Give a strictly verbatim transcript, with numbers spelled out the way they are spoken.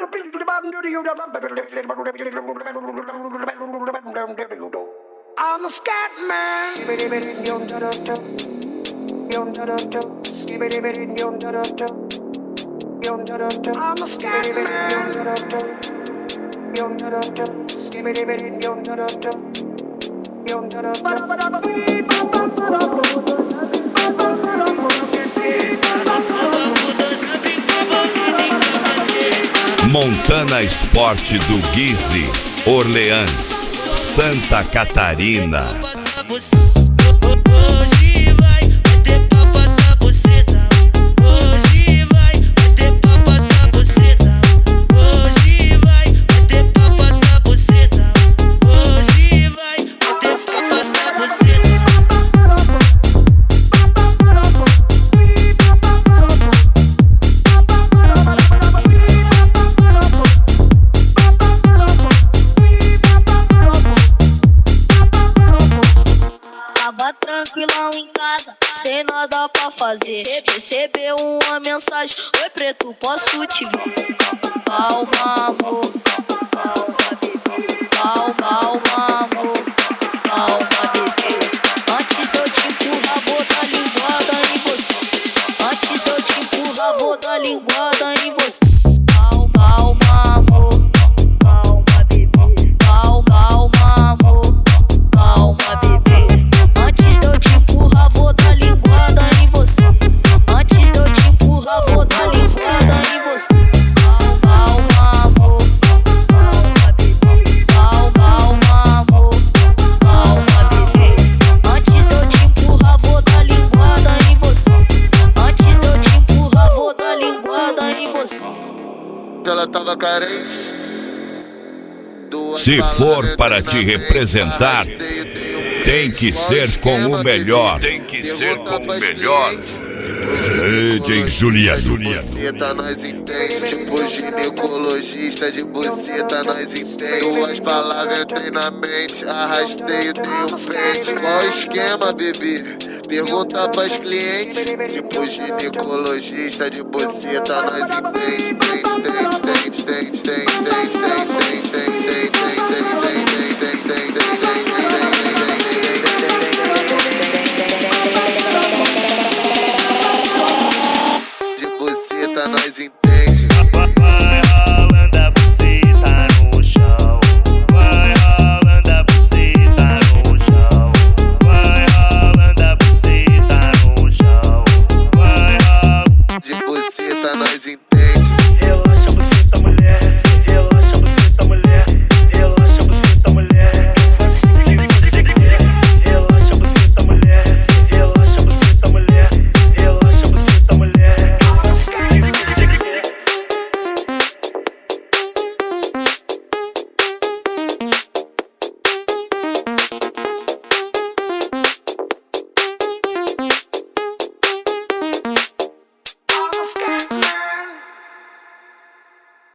I'm a scat man. I'm a scat Montana Esporte do Guise, Orleans, Santa Catarina. Hoje vai bater papo da buceta. Hoje vai bater papo da buceta. Hoje vai bater papo da buceta. Hoje vai bater papo da buceta. Tava tranquilão em casa, sem nada pra fazer. Recebeu uma mensagem: oi preto, posso te ver? Calma amor, calma bebê, calma, calma amor, calma bebê. Antes de eu te empurrar, vou dar linguada em você. Antes de eu te empurrar, vou dar linguada em você. Calma, calma amor, calma bebê, calma, calma amor, calma bebê. Antes de eu te empurrar, vou dar linguada em você. Antes de eu te empurrar, vou dar linguada em você. Calma, calma, amor. Calma, bebê. Calma, calma, amor. Calma, bebê. Antes de eu te empurrar, vou dar linguada em você. Antes de eu te empurrar, vou dar linguada em você. Ela tava carente. Se for para te representar, tem que ser com o melhor. Tem que ser com o melhor. D J Juliano. Buceta nós entende, tipo ginecologista de buceta nós entende. Duas palavras entrei na mente, arrastei e dei um pente. Qual o esquema, bebê? Pergunta pras clientes. Tipo ginecologista de buceta nós entende.